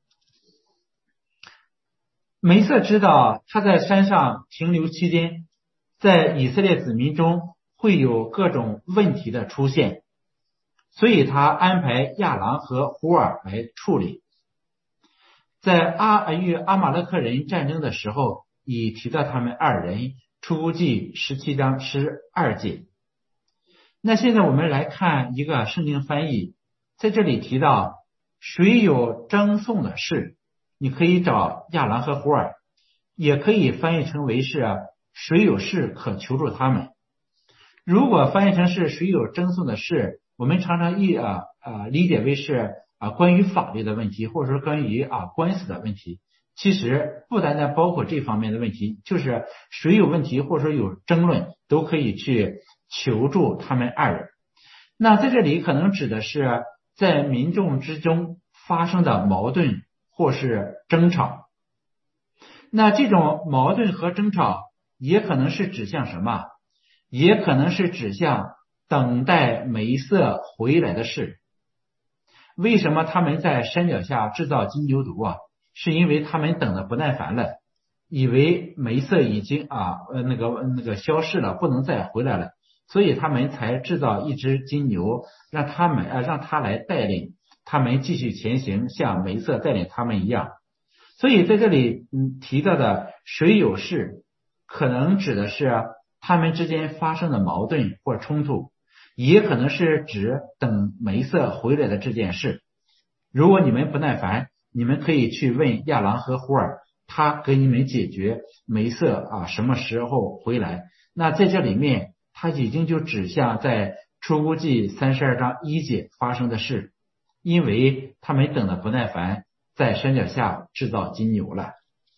梅瑟知道他在山上停留期间，在以色列子民中会有各种问题的出现，所以他安排亚郎和胡尔来处理。在阿与阿玛勒克人战争的时候，已提到他们二人，出谷记十七章十二节。那现在我们来看一个圣经翻译，在这里提到谁有争讼的事，你可以找亚郎和胡尔，也可以翻译成为是谁有事可求助他们。如果翻译成是谁有争讼的事，我们常常一啊啊理解为是啊关于法律的问题，或者说关于啊官司的问题。其实不单单包括这方面的问题，就是谁有问题或者说有争论，都可以去求助他们二人。那在这里可能指的是在民众之中发生的矛盾或是争吵。那这种矛盾和争吵也可能是指向什么？也可能是指向等待梅瑟回来的事。为什么他们在山脚下制造金牛犊啊？是因为他们等得不耐烦了，以为梅瑟已经啊呃那个那个消失了，不能再回来了，所以他们才制造一只金牛，让他们啊让他来带领他们继续前行，像梅瑟带领他们一样。所以在这里嗯提到的谁有事，可能指的是他们之间发生的矛盾或冲突，也可能是指等梅瑟回来的这件事。如果你们不耐烦，你们可以去问亚郎和胡尔，他给你们解决梅瑟啊什么时候回来。那在这里面他已经就指向在出谷记三十二章一节发生的事，因为他们等得不耐烦，在山脚下制造金牛了。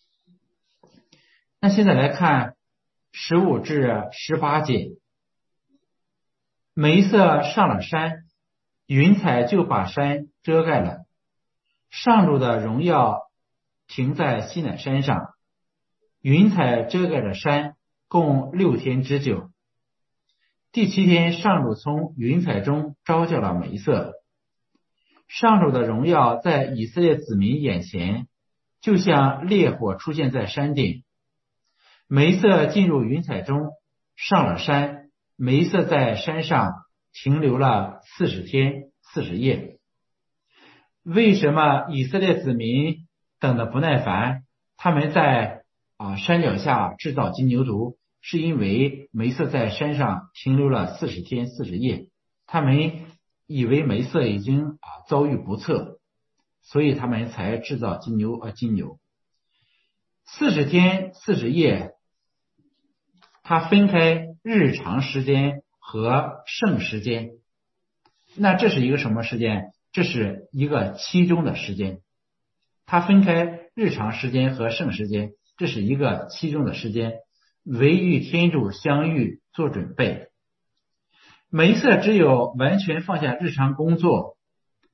那现在来看十五至十八节，梅瑟上了山，云彩就把山遮盖了，上主的荣耀停在西乃山上，云彩遮盖着山，共六天之久。第七天，上主从云彩中召叫了梅瑟。上主的荣耀在以色列子民眼前，就像烈火出现在山顶。梅瑟进入云彩中，上了山。梅瑟在山上停留了四十天四十夜。为什么以色列子民等得不耐烦？他们在啊山脚下制造金牛犊，是因为梅瑟在山上停留了四十天四十夜，他们以为梅瑟已经啊遭遇不测，所以他们才制造金牛啊金牛。四十天四十夜，他分开日常时间和圣时间。那这是一个什么时间？这是一个期中的时间。他分开日常时间和圣时间，这是一个期中的时间，为与天主相遇做准备。梅瑟只有完全放下日常工作，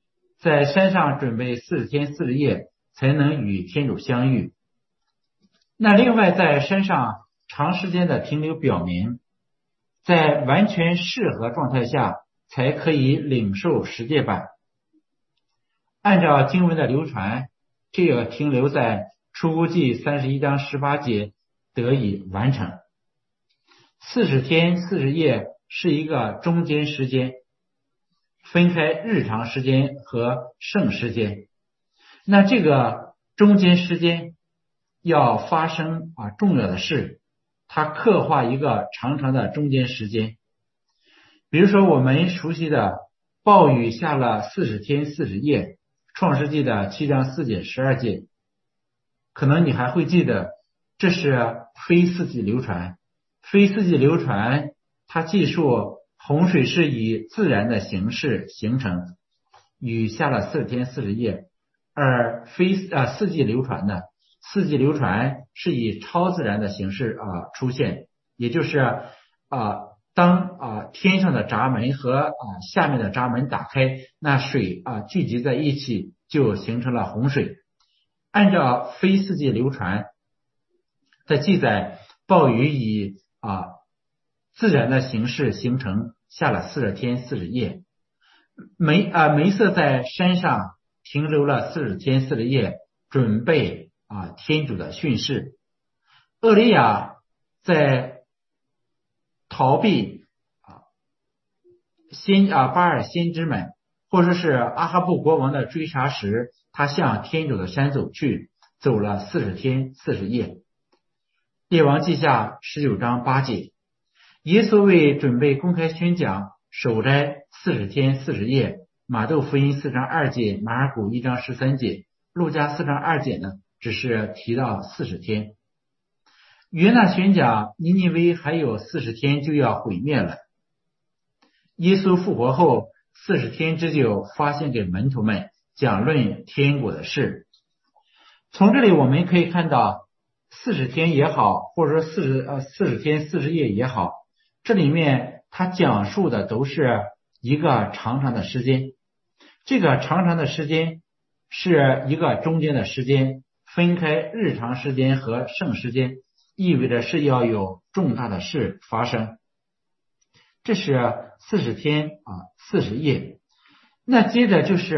在山上准备四十天四十夜才能与天主相遇。那另外在山上长时间的停留表明，在完全适合状态下才可以领受十诫版。按照经文的流传，这个停留在出谷记三十一章十八节得以完成。四十天四十夜是一个中间时间，分开日常时间和圣时间。那这个中间时间要发生啊重要的事，它刻画一个长长的中间时间。比如说我们熟悉的暴雨下了四十天四十夜，创世纪的七章四节十二节，可能你还会记得这是非四季流传。非四季流传它记述洪水是以自然的形式形成，雨下了四十天四十夜，而非啊四季流传的四季流传是以超自然的形式啊出现，也就是啊当啊天上的闸门和啊下面的闸门打开，那水啊聚集在一起，就形成了洪水。按照非四季流传的记载，暴雨以啊自然的形式形成，下了四十天四十夜。梅啊梅瑟在山上停留了四十天四十夜，准备啊天主的训示。厄里亚在逃避啊先啊巴尔先知们或者是阿哈布国王的追杀时，他向天主的山走去，走了四十天四十夜。列王记下十九章八节，耶稣为准备公开宣讲守斋四十天四十夜。马窦福音四章二节，马尔谷一章十三节，路加四章二节呢，只是提到四十天。约纳宣讲尼尼微还有四十天就要毁灭了。耶稣复活后四十天之久发现给门徒们讲论天国的事。从这里我们可以看到四十天也好，或者说四十呃四十天四十夜也好，这里面它讲述的都是一个长长的时间。这个长长的时间是一个中间的时间，分开日常时间和圣时间，意味着是要有重大的事发生。这是四十天啊四十夜。那接着就是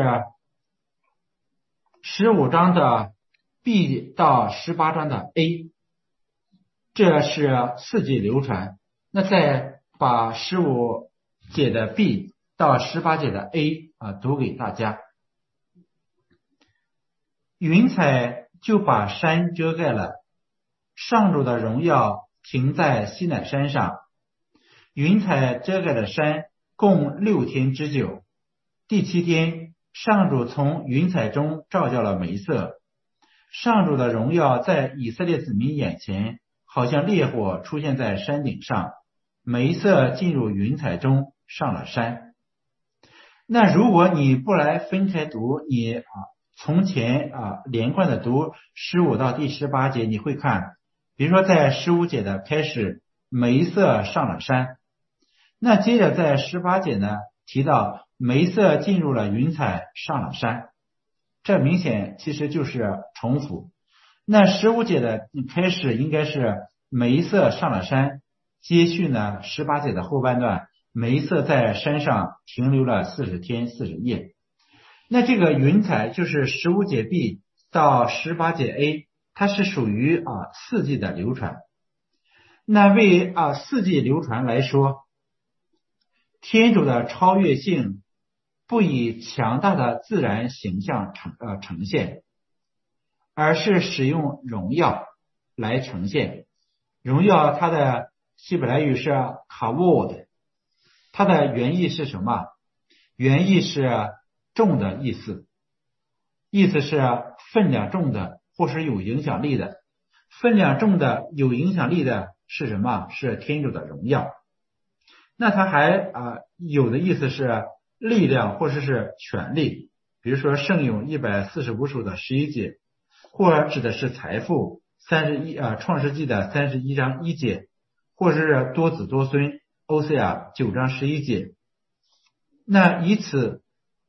十五章的 B 到十八章的 A， 这是四季流传。那再把十五节的 B 到十八节的 A 啊读给大家。云彩就把山遮盖了，上主的荣耀停在西乃山上。云彩遮盖了山共六天之久。第七天，上主从云彩中照耀了梅瑟。上主的荣耀在以色列子民眼前，好像烈火出现在山顶上。梅瑟进入云彩中，上了山。那如果你不来分开读，你啊从前啊连贯的读十五到第十八节，你会看，比如说在十五节的开始，梅瑟上了山。那接着在十八节呢提到梅瑟进入了云彩，上了山，这明显其实就是重复。那十五节的开始应该是梅瑟上了山，接续呢十八节的后半段，梅瑟在山上停留了四十天四十夜。那这个云彩就是十五节 B 到十八节 A， 它是属于啊四季的流传。那为啊四季流传来说，天主的超越性不以强大的自然形象呈呃呈现，而是使用荣耀来呈现。荣耀它的希伯来语是 kavod， 它的原意是什么？原意是重的意思，意思是分量重的或是有影响力的。分量重的有影响力的是什么？是天主的荣耀。那它还啊、呃、有的意思是力量或者是权力，比如说圣咏一百四十五首的十一节，或者指的是财富三十一啊创世纪的三十一章一节，或者是多子多孙欧塞亚九章十一节。那以此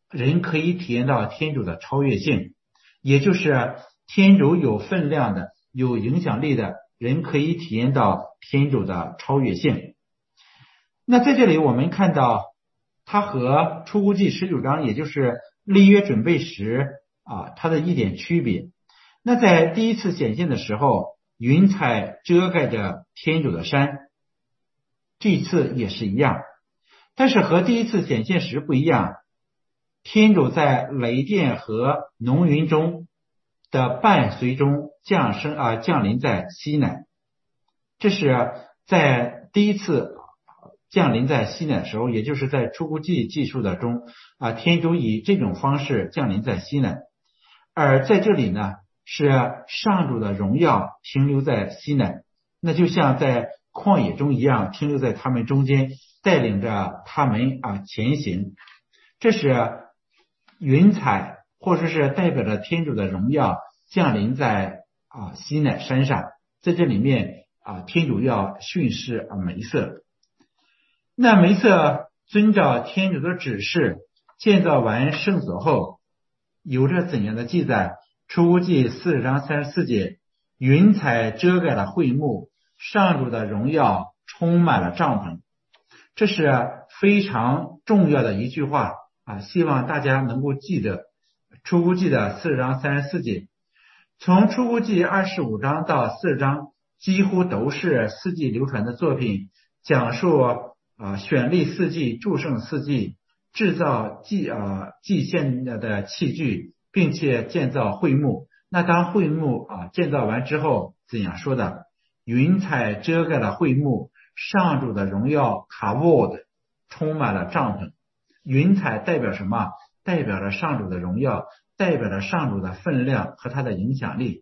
人可以体验到天主的超越性，也就是天主有分量的、有影响力的人可以体验到天主的超越性。那在这里我们看到，它和出谷记十九章，也就是立约准备时啊，它的一点区别。那在第一次显现的时候，云彩遮盖着天主的山，这一次也是一样，但是和第一次显现时不一样，天主在雷电和浓云中的伴随中降生啊降临在西乃，这是在第一次降临在西乃的时候，也就是在出谷记记述的中啊，天主以这种方式降临在西乃，而在这里呢，是上主的荣耀停留在西乃，那就像在旷野中一样，停留在他们中间，带领着他们啊前行。这是云彩，或者是代表着天主的荣耀降临在啊西乃山上，在这里面啊，天主要训示啊梅瑟。那梅瑟遵照天主的指示建造完圣所后，有着怎样的记载？出谷记四十章三十四节，云彩遮盖了会幕，上主的荣耀充满了帐篷。这是非常重要的一句话啊，希望大家能够记得出谷记的四十章三十四节。从出谷记二十五章到四十章，几乎都是四季流传的作品，讲述啊选立四季、祝圣四季、制造祭啊祭献的器具，并且建造会幕。那当会幕啊建造完之后，怎样说的？云彩遮盖了会幕，上主的荣耀卡沃的充满了帐篷。云彩代表什么？代表了上主的荣耀，代表了上主的分量和他的影响力。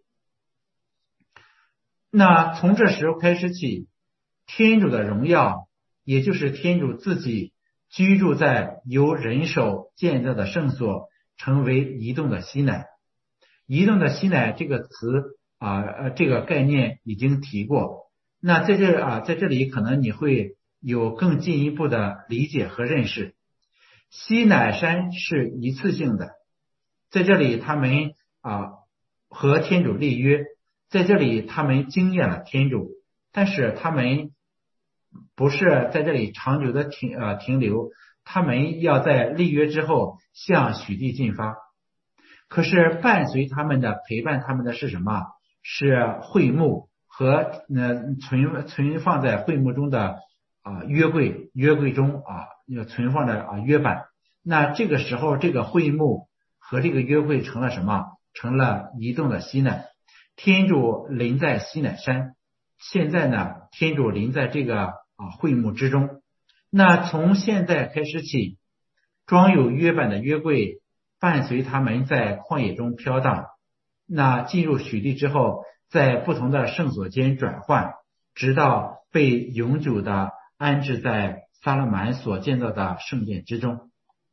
那从这时候开始起，天主的荣耀，也就是天主自己居住在由人手建造的圣所，成为移动的西乃。移动的西乃这个词啊，呃，这个概念已经提过。那在这啊，在这里可能你会有更进一步的理解和认识。西乃山是一次性的，在这里他们啊和天主立约，在这里他们经验了天主，但是他们不是在这里长久的停呃停留，他们要在立约之后向许地进发。可是伴随他们的陪伴他们的是什么？是会幕和呃存存放在会幕中的啊、呃、约柜，约柜中啊要存放的啊约版。那这个时候这个会幕和这个约柜成了什么？成了移动的西乃。天主临在西乃山，现在呢天主临在这个啊会幕之中。那从现在开始起，装有约版的约柜伴随他们在旷野中飘荡，那进入许地之后，在不同的圣所间转换，直到被永久的安置在撒勒满所建造的圣殿之中。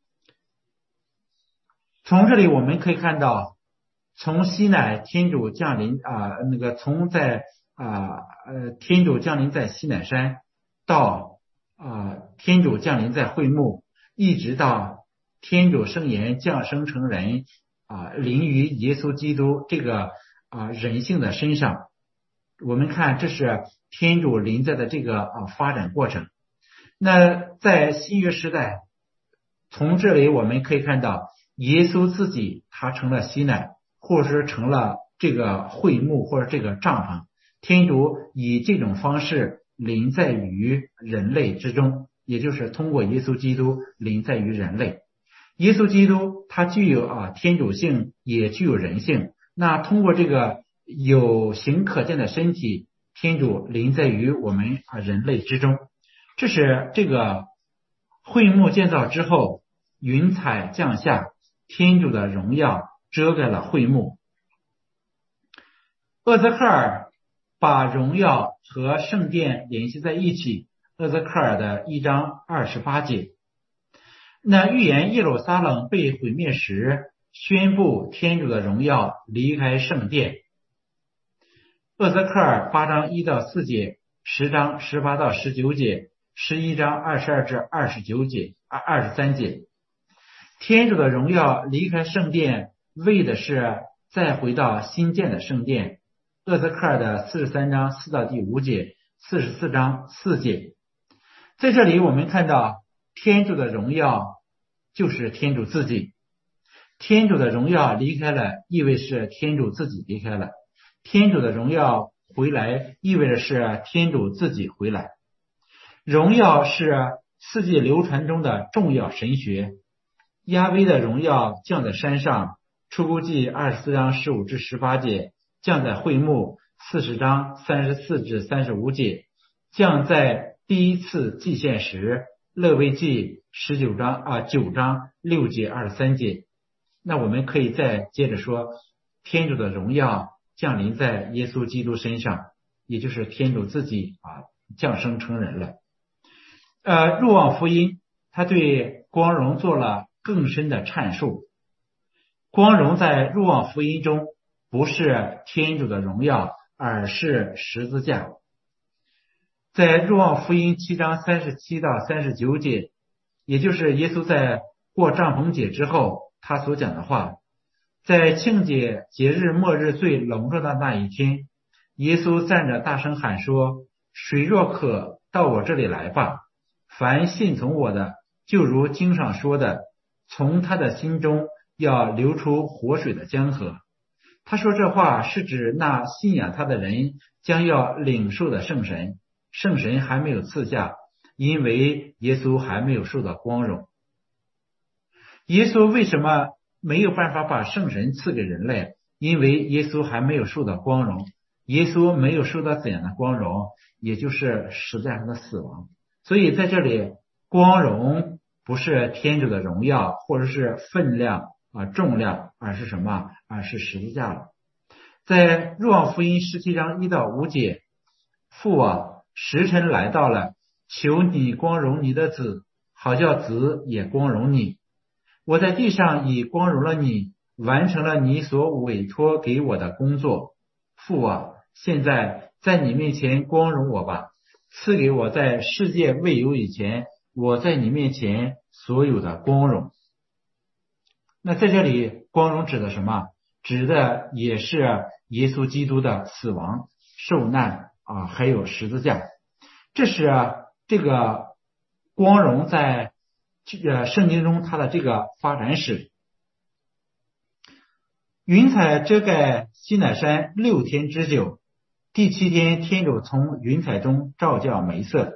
从这里我们可以看到，从西乃天主降临啊、呃，那个从在啊呃天主降临在西乃山，到啊、呃、天主降临在会幕，一直到天主圣言降生成人啊、呃、临于耶稣基督这个啊、呃、人性的身上。我们看这是天主临在的这个啊、呃、发展过程。那在新约时代，从这里我们可以看到，耶稣自己他成了西乃，或者是成了这个会幕或者这个帐篷。天主以这种方式临在于人类之中，也就是通过耶稣基督临在于人类。耶稣基督他具有啊天主性，也具有人性。那通过这个有形可见的身体，天主临在于我们啊人类之中。这是这个会幕建造之后，云彩降下，天主的荣耀遮盖了会幕。厄泽克尔把荣耀和圣殿联系在一起，厄泽克尔的一章二十八节。那预言耶路撒冷被毁灭时，宣布天主的荣耀离开圣殿。厄泽克尔八章一到四节，十章十八到十九节，十一章二十二至二十九节，二二十三节。 天主的荣耀离开圣殿，为的是再回到新建的圣殿。厄泽克尔的四十三章四到第五节，四十四章四节。在这里我们看到天主的荣耀就是天主自己，天主的荣耀离开了，意味是天主自己离开了；天主的荣耀回来，意味着是天主自己回来。荣耀是四季流传中的重要神学。亚威的荣耀降在山上，出谷记二十四章十五至十八节，降在会幕四十章三十四至三十五节，降在第一次祭献时，勒未记十九章啊九章六节二十三节。那我们可以再接着说，天主的荣耀降临在耶稣基督身上，也就是天主自己啊降生成人了。呃，若望福音他对光荣做了更深的阐述。光荣在若望福音中不是天主的荣耀，而是十字架。在若望福音七章三十七到三十九节，也就是耶稣在过帐篷节之后他所讲的话。在庆节节日末日最隆重的那一天，耶稣站着大声喊说：谁若渴，到我这里来吧，凡信从我的，就如经上说的，从他的心中要流出活水的江河。他说这话是指那信仰他的人将要领受的圣神，圣神还没有赐下，因为耶稣还没有受到光荣。耶稣为什么没有办法把圣神赐给人类？因为耶稣还没有受到光荣。耶稣没有受到怎样的光荣？也就是十字架上的死亡。所以在这里，光荣不是天主的荣耀或者是分量啊重量，而是什么？而是十字架了。在若望福音十七章一到五节，父啊，时辰来到了，求你光荣你的子，好叫子也光荣你。我在地上已光荣了你，完成了你所委托给我的工作。父啊，现在在你面前光荣我吧，赐给我在世界未有以前，我在你面前所有的光荣。那在这里，光荣指的什么？指的也是耶稣基督的死亡、受难啊，还有十字架。这是这个光荣在呃圣经中它的这个发展史。云彩遮盖西乃山六天之久，第七天天主从云彩中召叫梅瑟。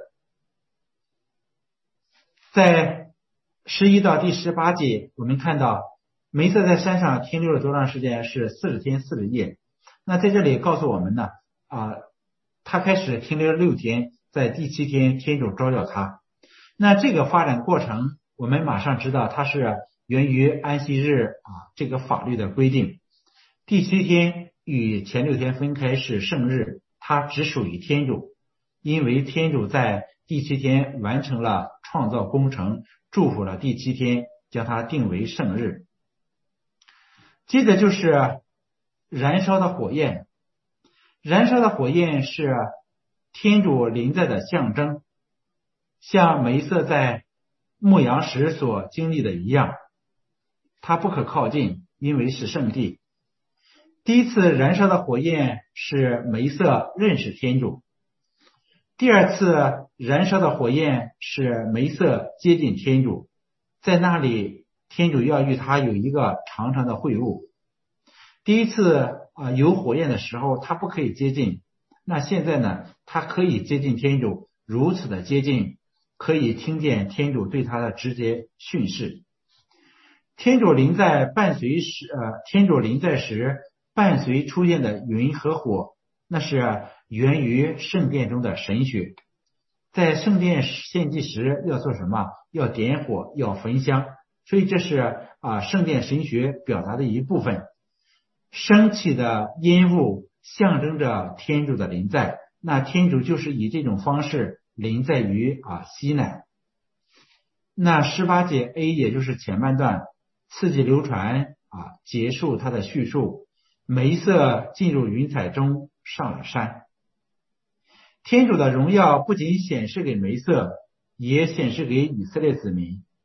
在十一到第十八节，我们看到梅瑟在山上停留了多长时间？是四十天四十夜。那在这里告诉我们呢，啊，他开始停留了六天，在第七天天主召叫他。那这个发展过程，我们马上知道它是源于安息日啊这个法律的规定。第七天与前六天分开是圣日，它只属于天主，因为天主在第七天完成了创造工程，祝福了第七天，将它定为圣日。接着就是燃烧的火焰。燃烧的火焰是天主临在的象征，像梅瑟在牧羊时所经历的一样，它不可靠近，因为是圣地。第一次燃烧的火焰是梅瑟认识天主，第二次燃烧的火焰是梅瑟接近天主，在那里天主要与他有一个长长的会晤。第一次啊、呃、有火焰的时候他不可以接近，那现在呢他可以接近天主，如此的接近，可以听见天主对他的直接训示。天主临在伴随时呃天主临在时伴随出现的云和火，那是源于圣殿中的神学。在圣殿献祭时要做什么？要点火，要焚香，所以这是啊圣殿神学表达的一部分。升起的烟雾象征着天主的临在，那天主就是以这种方式临在于啊西乃。那十八节 A 也就是前半段，次季流传啊结束它的叙述。梅瑟进入云彩中上了山。天主的荣耀不仅显示给梅瑟，也显示给以色列子民。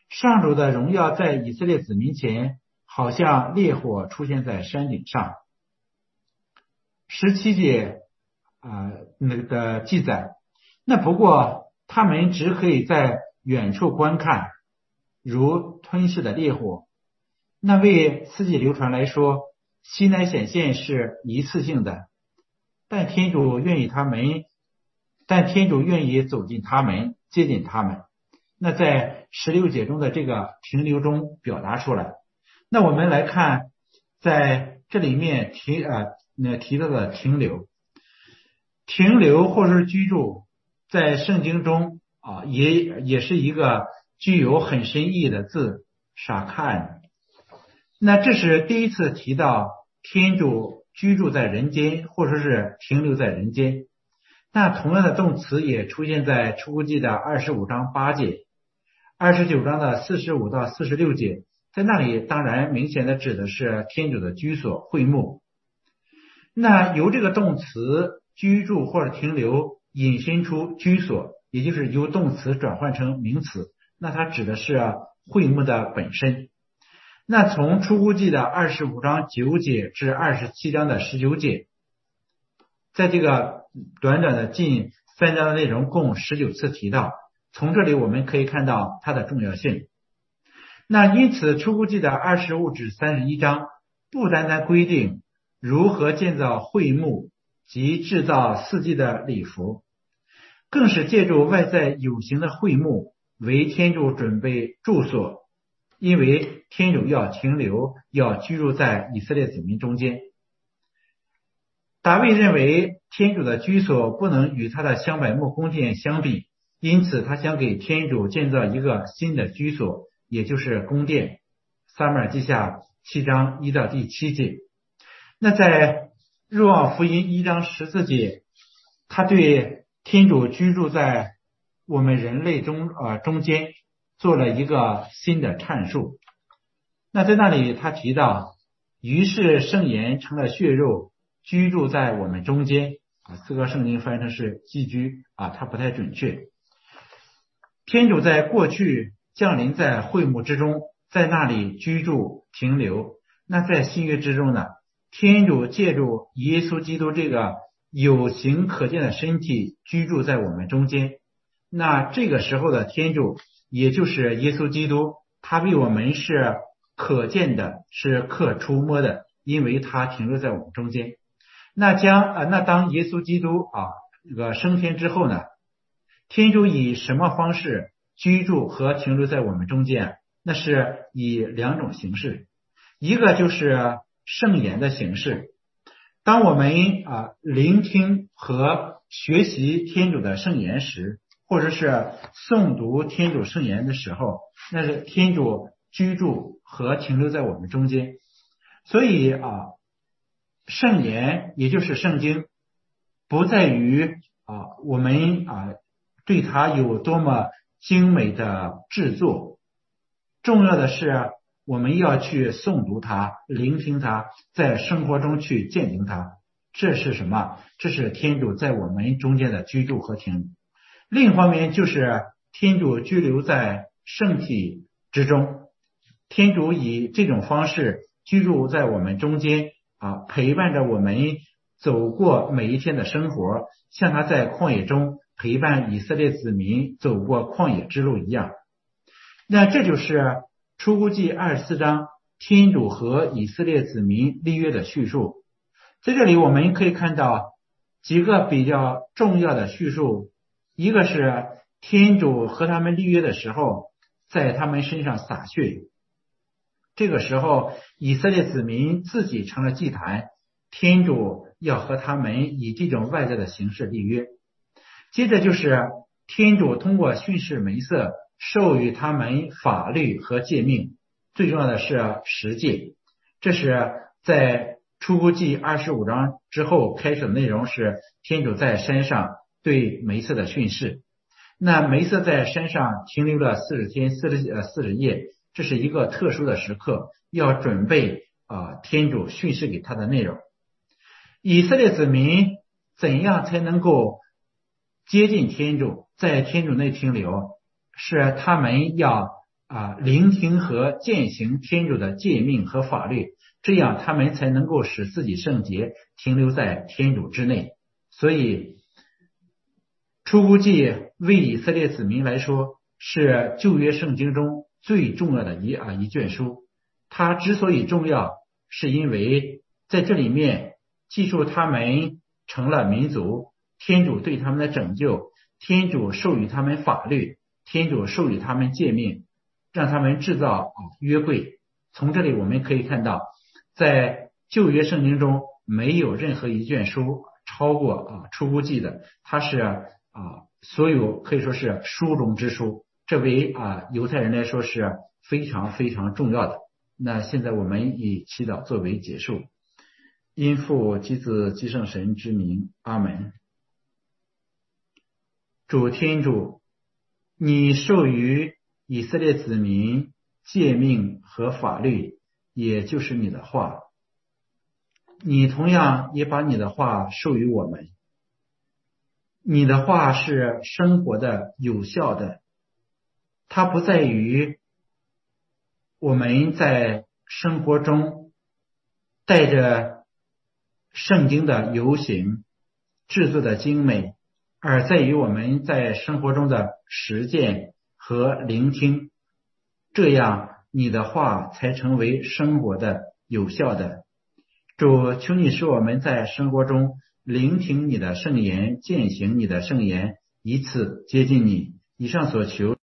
上主的荣耀在以色列子民前，好像烈火出现在山顶上。十七节啊、呃、那个记载，那不过他们只可以在远处观看，如吞噬的烈火。那为四季流传来说，西乃显现是一次性的，但天主愿意他们，但天主愿意走进他们，接近他们。那在十六节中的这个停留中表达出来。那我们来看，在这里面提呃那提到的停留，停留或是居住，在圣经中啊也也是一个具有很深意义的字，傻看。那这是第一次提到天主居住在人间，或者是停留在人间。那同样的动词也出现在出谷记的二十五章八节，二十九章的四十五到四十六节，在那里当然明显的指的是天主的居所会幕。那由这个动词居住或者停留引申出居所，也就是由动词转换成名词，那它指的是会幕的本身。那从出谷记的二十五章九节至二十七章的十九节，在这个短短的近三章的内容共十九次提到，从这里我们可以看到它的重要性。那因此出谷记的二十五至三十一章不单单规定如何建造会幕及制造四季的礼服，更是借助外在有形的会幕为天主准备住所，因为天主要停留，要居住在以色列子民中间。大卫认为天主的居所不能与他的香柏木宫殿相比，因此他想给天主建造一个新的居所，也就是宫殿。撒母耳记下七章一到第七节。那在若望福音一章十四节，他对天主居住在我们人类中呃中间做了一个新的阐述。那在那里他提到，于是圣言成了血肉，居住在我们中间啊，四个圣经翻译成是寄居啊，它不太准确。天主在过去降临在会幕之中，在那里居住停留。那在新约之中呢，天主借助耶稣基督这个有形可见的身体居住在我们中间。那这个时候的天主，也就是耶稣基督，他为我们是可见的，是可触摸的，因为他停留在我们中间。那将啊，那当耶稣基督啊这个升天之后呢，天主以什么方式居住和停留在我们中间？那是以两种形式，一个就是圣言的形式。当我们啊聆听和学习天主的圣言时，或者是诵读天主圣言的时候，那是天主居住和停留在我们中间。所以啊，圣言也就是圣经，不在于啊我们啊对它有多么精美的制作，重要的是我们要去诵读它，聆听它，在生活中去践行它。这是什么？这是天主在我们中间的居住和停留。另一方面就是天主居留在圣体之中，天主以这种方式居住在我们中间啊，陪伴着我们走过每一天的生活，像他在旷野中陪伴以色列子民走过旷野之路一样。那这就是出谷记二十四章天主和以色列子民立约的叙述。在这里我们可以看到几个比较重要的叙述，一个是天主和他们立约的时候在他们身上洒血，这个时候以色列子民自己成了祭坛，天主要和他们以这种外在的形式立约。接着就是天主通过训示梅瑟授予他们法律和诫命，最重要的是十诫。这是在出谷记二十五章之后开始的内容，是天主在山上对梅瑟的训示。那梅瑟在山上停留了四十天四十呃四十夜，这是一个特殊的时刻，要准备啊、呃、天主训示给他的内容。以色列子民怎样才能够接近天主，在天主内停留？是他们要啊聆听和践行天主的诫命和法律，这样他们才能够使自己圣洁，停留在天主之内。所以出谷记为以色列子民来说是旧约圣经中最重要的一啊一卷书。它之所以重要，是因为在这里面记述他们成了民族，天主对他们的拯救，天主授予他们法律，天主授予他们诫命，让他们制造啊约柜。从这里我们可以看到，在旧约圣经中没有任何一卷书超过啊出谷记的，它是啊所有可以说是书中之书，这为啊犹太人来说是非常非常重要的。那现在我们以祈祷作为结束。因父及子及圣神之名，阿门。主天主，你授予以色列子民诫命和法律，也就是你的话，你同样也把你的话授予我们。你的话是生活的、有效的，它不在于我们在生活中带着圣经的游行制作的精美，而在于我们在生活中的实践和聆听，这样你的话才成为生活的、有效的。主，求你使我们在生活中聆听你的圣言，践行你的圣言，以此接近你。以上所求